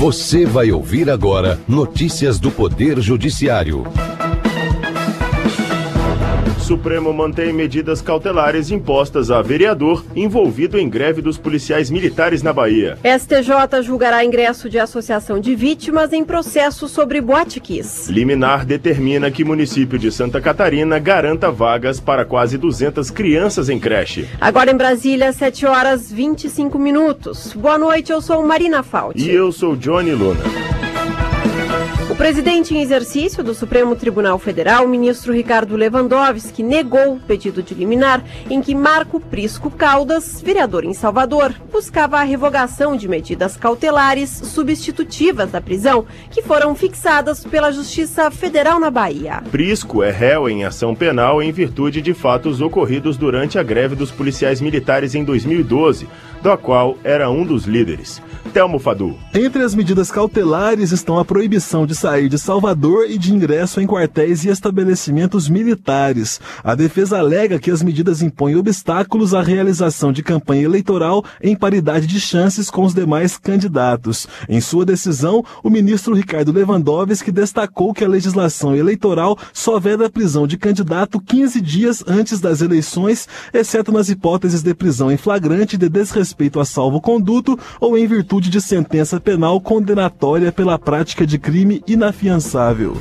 Você vai ouvir agora notícias do Poder Judiciário. Supremo mantém medidas cautelares impostas a vereador envolvido em greve dos policiais militares na Bahia. STJ julgará ingresso de associação de vítimas em processo sobre Boate Kiss. Liminar determina que município de Santa Catarina garanta vagas para quase 200 crianças em creche. Agora em Brasília, 7h25. Boa noite, eu sou Marina Fauci. E eu sou Johnny Luna. O presidente em exercício do Supremo Tribunal Federal, ministro Ricardo Lewandowski, negou o pedido de liminar em que Marco Prisco Caldas, vereador em Salvador, buscava a revogação de medidas cautelares substitutivas da prisão que foram fixadas pela Justiça Federal na Bahia. Prisco é réu em ação penal em virtude de fatos ocorridos durante a greve dos policiais militares em 2012, da qual era um dos líderes. Telmo Fadu. Entre as medidas cautelares estão a proibição de sair de Salvador e de ingresso em quartéis e estabelecimentos militares. A defesa alega que as medidas impõem obstáculos à realização de campanha eleitoral em paridade de chances com os demais candidatos. Em sua decisão, o ministro Ricardo Lewandowski destacou que a legislação eleitoral só veda a prisão de candidato 15 dias antes das eleições, exceto nas hipóteses de prisão em flagrante de desrespeito a salvo-conduto ou em virtude de sentença penal condenatória pela prática de crime inafiançável.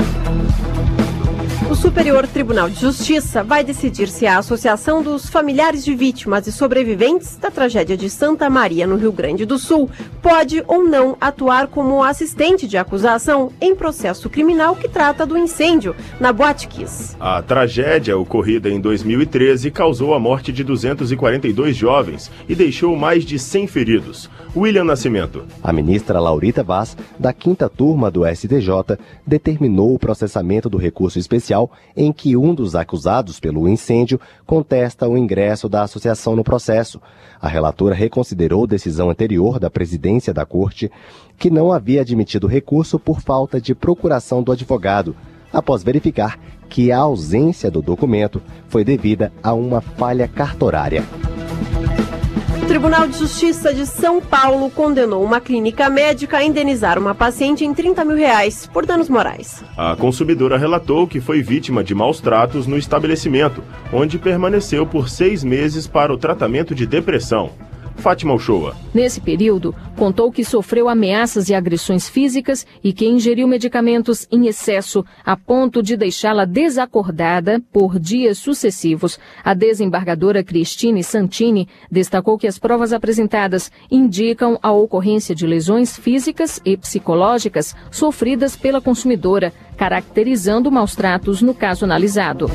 O Superior Tribunal de Justiça vai decidir se a Associação dos Familiares de Vítimas e Sobreviventes da Tragédia de Santa Maria, no Rio Grande do Sul, pode ou não atuar como assistente de acusação em processo criminal que trata do incêndio na Boate Kiss. A tragédia, ocorrida em 2013, causou a morte de 242 jovens e deixou mais de 100 feridos. William Nascimento. A ministra Laurita Vaz, da 5ª turma do STJ, determinou o processamento do recurso especial em que um dos acusados pelo incêndio contesta o ingresso da associação no processo. A relatora reconsiderou decisão anterior da presidência da Corte, que não havia admitido recurso por falta de procuração do advogado, após verificar que a ausência do documento foi devida a uma falha cartorária. O Tribunal de Justiça de São Paulo condenou uma clínica médica a indenizar uma paciente em R$30 mil por danos morais. A consumidora relatou que foi vítima de maus tratos no estabelecimento, onde permaneceu por 6 meses para o tratamento de depressão. Fátima Uchoa. Nesse período, contou que sofreu ameaças e agressões físicas e que ingeriu medicamentos em excesso a ponto de deixá-la desacordada por dias sucessivos. A desembargadora Cristine Santini destacou que as provas apresentadas indicam a ocorrência de lesões físicas e psicológicas sofridas pela consumidora, caracterizando maus tratos no caso analisado.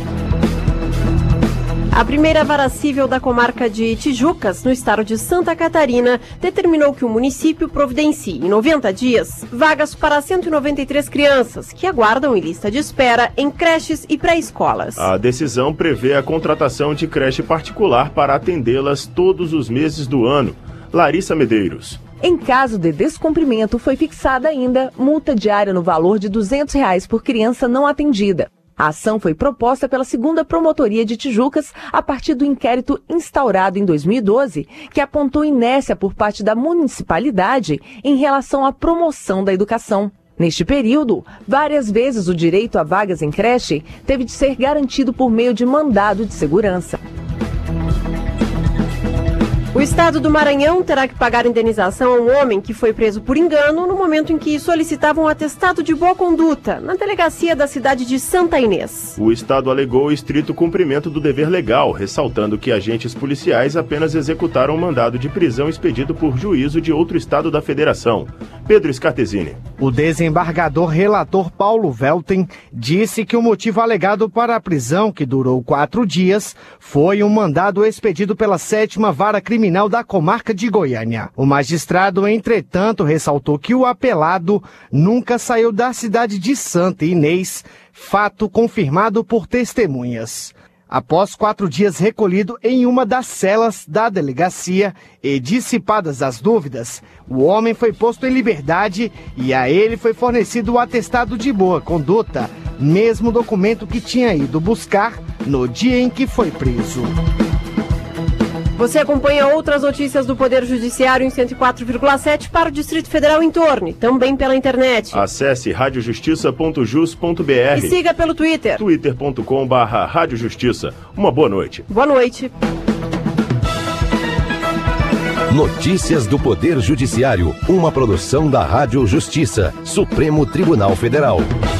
A primeira vara civil da comarca de Tijucas, no estado de Santa Catarina, determinou que o município providencie, em 90 dias, vagas para 193 crianças que aguardam em lista de espera em creches e pré-escolas. A decisão prevê a contratação de creche particular para atendê-las todos os meses do ano. Larissa Medeiros. Em caso de descumprimento, foi fixada ainda multa diária no valor de R$200 por criança não atendida. A ação foi proposta pela 2ª Promotoria de Tijucas a partir do inquérito instaurado em 2012, que apontou inércia por parte da municipalidade em relação à promoção da educação. Neste período, várias vezes o direito a vagas em creche teve de ser garantido por meio de mandado de segurança. O estado do Maranhão terá que pagar indenização a um homem que foi preso por engano no momento em que solicitava um atestado de boa conduta na delegacia da cidade de Santa Inês. O estado alegou estrito cumprimento do dever legal, ressaltando que agentes policiais apenas executaram um mandado de prisão expedido por juízo de outro estado da federação. Pedro Scartesini. O desembargador relator Paulo Velten disse que o motivo alegado para a prisão, que durou 4 dias, foi um mandado expedido pela 7ª Vara Criminal da comarca de Goiânia. O magistrado, entretanto, ressaltou que o apelado nunca saiu da cidade de Santa Inês, fato confirmado por testemunhas. Após 4 dias recolhido em uma das celas da delegacia e dissipadas as dúvidas, o homem foi posto em liberdade e a ele foi fornecido o atestado de boa conduta, mesmo documento que tinha ido buscar no dia em que foi preso. Você acompanha outras notícias do Poder Judiciário em 104,7 para o Distrito Federal em torno, também pela internet. Acesse radiojustiça.jus.br e siga pelo Twitter, twitter.com/radiojustiça. Uma boa noite. Boa noite. Notícias do Poder Judiciário, uma produção da Rádio Justiça, Supremo Tribunal Federal.